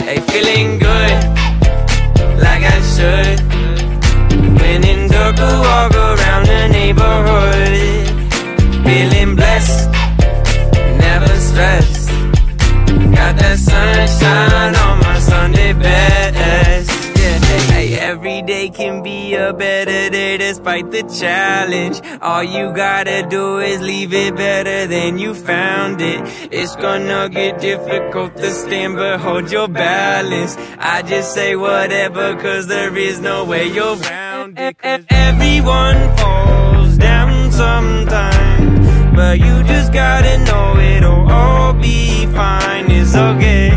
Hey, feeling good, like I should. When in dark, I walk around the neighborhood. Feeling blessed, never stressed. Got that sunshine on my Sunday best. Yeah, hey, every day can be a better day despite the challenge. All you gotta do is leave it better than you found it. It's gonna get difficult to stand, but hold your balance. I just say whatever, cause there is no way you're round it. Everyone falls down sometime, but you just gotta know it'll all be fine. It's okay.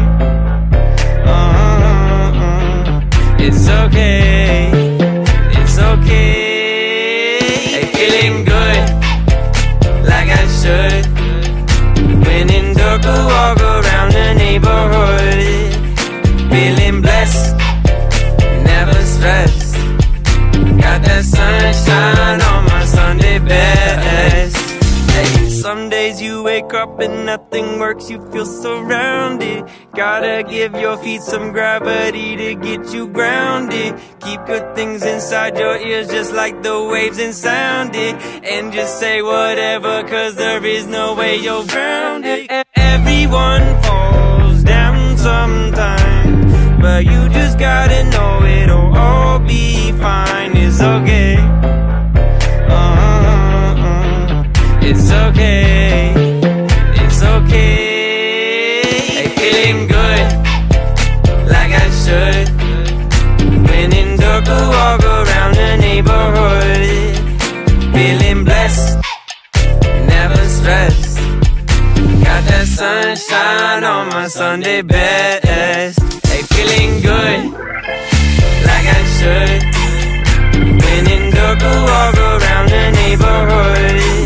It's okay. It's okay. Hey, feeling good, like I should. When in dark, I walk around the neighborhood. Feeling blessed, never stressed. Got that sunshine on my Sunday best. Hey, some days you wake up and nothing works, you feel surrounded. Gotta give your feet some gravity to get you grounded. Keep good things inside your ears just like the waves and sound it. And just say whatever, cause there is no way you're grounded. Everyone falls down sometime, but you just gotta know it'll all be fine. It's okay. It's okay. It's okay. Hey, feeling good, like I should. When in dark, I walk around the neighborhood. Feeling blessed, never stressed. Got that sunshine on my Sunday best. Hey, feeling good, like I should. When in dark, I walk around the neighborhood.